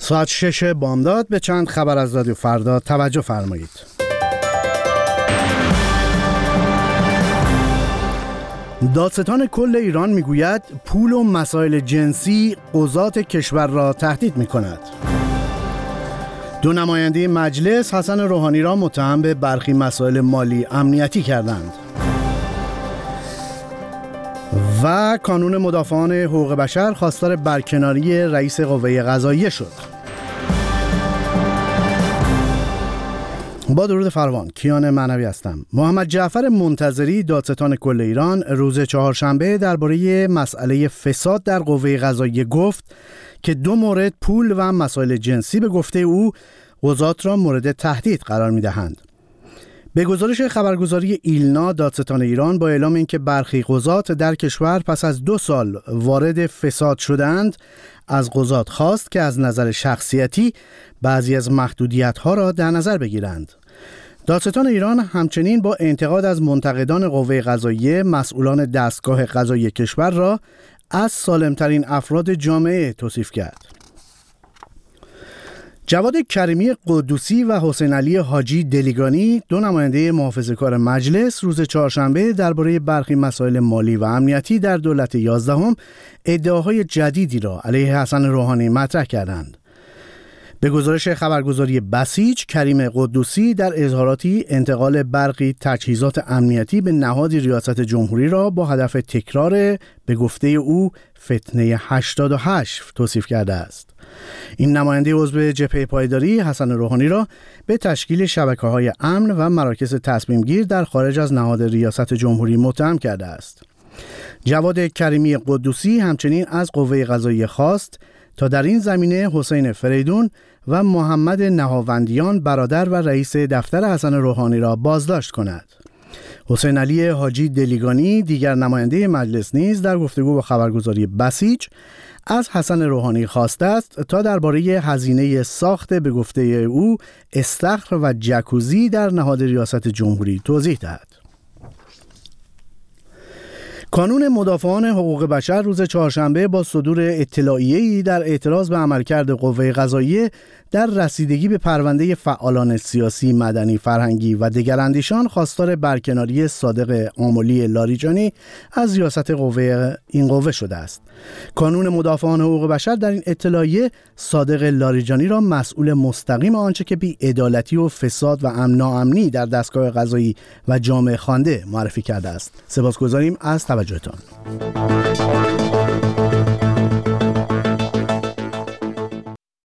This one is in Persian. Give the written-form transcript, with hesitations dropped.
ساعت 6 بامداد به چند خبر از رادیو فردا توجه فرمایید. دادستان کل ایران میگوید پول و مسائل جنسی قضات کشور را تهدید میکند. دو نماینده مجلس حسن روحانی را متهم به برخی مسائل مالی امنیتی کردند. و کانون مدافعان حقوق بشر خواستار برکناری رئیس قوه قضاییه شد. با درود فراوان، کیان معنوی هستم. محمد جعفر منتظری دادستان کل ایران روز چهارشنبه درباره مسئله فساد در قوه قضاییه گفت که دو مورد پول و مسائل جنسی به گفته او قضات را مورد تهدید قرار می‌دهند. به گزارش خبرگزاری ایلنا، دادستان ایران با اعلام اینکه برخی قضات در کشور پس از 2 سال وارد فساد شدند، از قضات خواست که از نظر شخصیتی بعضی از محدودیت‌ها را در نظر بگیرند. دادستان ایران همچنین با انتقاد از منتقدان قوه قضاییه مسئولان دستگاه قضایی کشور را از سالمترین افراد جامعه توصیف کرد. جواد کریمی قدوسی و حسین علی حاجی دلیگانی، دو نماینده محافظه‌کار مجلس، روز چهارشنبه درباره برخی مسائل مالی و امنیتی در دولت 11 ادعاهای جدیدی را علیه حسن روحانی مطرح کردند. به گزارش خبرگزاری بسیج، کریم قدوسی در اظهاراتی انتقال برخی تجهیزات امنیتی به نهاد ریاست جمهوری را با هدف تکرار به گفته او فتنه 88 توصیف کرده است. این نماینده عضو جبهه پایداری حسن روحانی را به تشکیل شبکه‌های امن و مراکز تصمیم گیر در خارج از نهاد ریاست جمهوری متهم کرده است. جواد کریمی قدوسی همچنین از قوه قضاییه خواست تا در این زمینه حسین فریدون و محمد نهاوندیان برادر و رئیس دفتر حسن روحانی را بازداشت کند. حسین علی حاجی دلیگانی، دیگر نماینده مجلس، نیز در گفتگو با خبرگزاری بسیج از حسن روحانی خواسته است تا درباره هزینه ساخت به گفته او استخر و جکوزی در نهاد ریاست جمهوری توضیح دهد. کانون مدافعان حقوق بشر روز چهارشنبه با صدور اطلاعیه‌ای در اعتراض به عملکرد قوه قضاییه در رسیدگی به پرونده فعالان سیاسی، مدنی، فرهنگی و دگراندیشان خواستار برکناری صادق آملی لاریجانی از ریاست این قوه شده است. کانون مدافعان حقوق بشر در این اطلاعیه صادق لاریجانی را مسئول مستقیم آنچه که بی‌عدالتی و فساد و ناامنی در دستگاه قضایی و جامعه خوانده معرفی کرده است. سپاسگزاریم از توجهتان.